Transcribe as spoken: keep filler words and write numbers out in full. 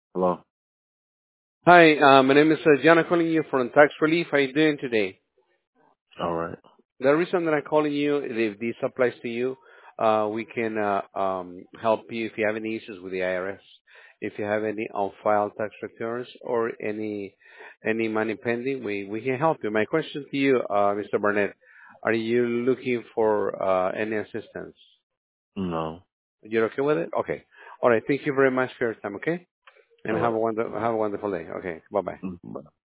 Hello. Hi, uh, my name is uh, John. I'm calling you from Tax Relief. How are you doing today? All right. The reason that I'm calling you is if this applies to you, uh, we can uh, um, help you if you have any issues with the I R S, if you have any on-file tax returns or any any money pending, we, we can help you. My question to you, uh, Mister Barnett, are you looking for uh, any assistance? No. You're okay with it? Okay. All right. Thank you very much for your time. Okay, and All have right. a wonderful have a wonderful day. Okay. Bye bye. Mm, bye.